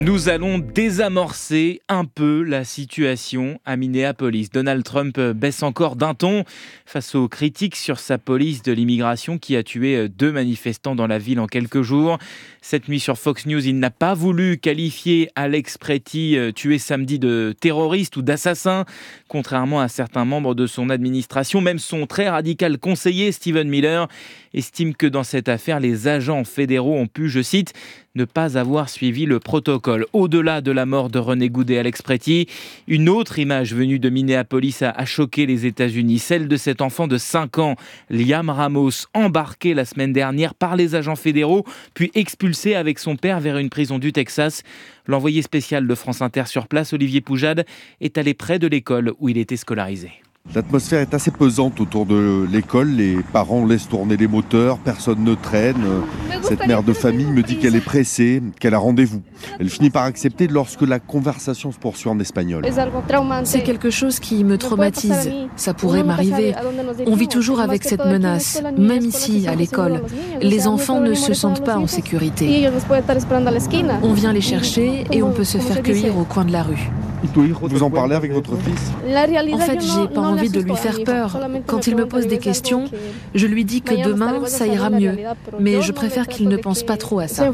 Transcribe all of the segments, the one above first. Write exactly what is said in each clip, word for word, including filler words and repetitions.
Nous allons désamorcer un peu la situation à Minneapolis. Donald Trump baisse encore d'un ton face aux critiques sur sa police de l'immigration qui a tué deux manifestants dans la ville en quelques jours. Cette nuit sur Fox News, il n'a pas voulu qualifier Alex Pretty, tué samedi, de terroriste ou d'assassin, contrairement à certains membres de son administration. Même son très radical conseiller Stephen Miller estime que dans cette affaire, les agents fédéraux ont pu, je cite, ne pas avoir suivi le protocole. Au-delà de la mort de René Goud et Alex Pretty, une autre image venue de Minneapolis a, a choqué les États-Unis, celle de cet enfant de cinq ans, Liam Ramos, embarqué la semaine dernière par les agents fédéraux, puis expulsé avec son père vers une prison du Texas. L'envoyé spécial de France Inter sur place, Olivier Poujade, est allé près de l'école où il était scolarisé. L'atmosphère est assez pesante autour de l'école. Les parents laissent tourner les moteurs, personne ne traîne. Cette mère de famille me dit qu'elle est pressée, qu'elle a rendez-vous. Elle finit par accepter lorsque la conversation se poursuit en espagnol. C'est quelque chose qui me traumatise. Ça pourrait m'arriver. On vit toujours avec cette menace, même ici, à l'école. Les enfants ne se sentent pas en sécurité. On vient les chercher et on peut se faire cueillir au coin de la rue. Vous en parlez avec votre fils ? En fait, j'ai pas envie de lui faire peur. Quand il me pose des questions, je lui dis que demain, ça ira mieux. Mais je préfère qu'il ne pense pas trop à ça.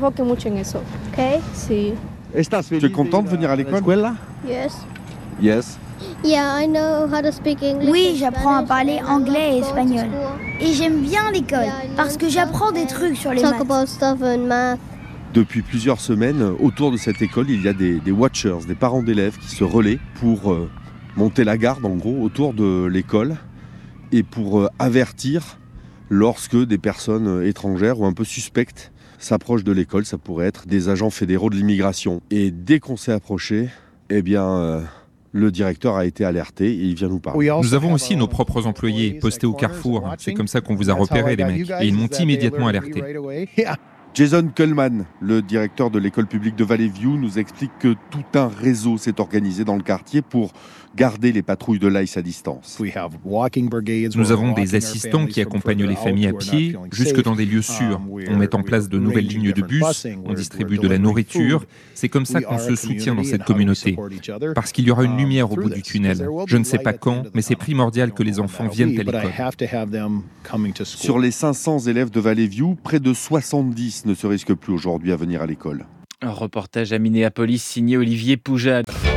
Tu es content de venir à l'école ? Yes. Yes. Yeah, I know how to speak English. Oui, j'apprends à parler anglais et espagnol. Et j'aime bien l'école, parce que j'apprends des trucs sur les Talk maths. about stuff and math. Depuis plusieurs semaines, autour de cette école, il y a des, des watchers, des parents d'élèves qui se relaient pour euh, monter la garde, en gros, autour de l'école et pour euh, avertir lorsque des personnes étrangères ou un peu suspectes s'approchent de l'école. Ça pourrait être des agents fédéraux de l'immigration. Et dès qu'on s'est approché, eh bien, euh, le directeur a été alerté et il vient nous parler. Nous avons aussi nos propres employés postés au carrefour. C'est comme ça qu'on vous a repéré, les mecs. Et ils m'ont immédiatement alerté. Jason Kuhlman, le directeur de l'école publique de Valley View, nous explique que tout un réseau s'est organisé dans le quartier pour garder les patrouilles de l'I C E à distance. Nous avons des assistants qui accompagnent les familles à pied jusque dans des lieux sûrs. On met en place de nouvelles lignes de bus, on distribue de la nourriture. C'est comme ça qu'on se soutient dans cette communauté. Parce qu'il y aura une lumière au bout du tunnel. Je ne sais pas quand, mais c'est primordial que les enfants viennent à l'école. Sur les cinq cents élèves de Valley View, près de soixante-dix ne se risquent plus aujourd'hui à venir à l'école. Un reportage à Minneapolis signé Olivier Poujade.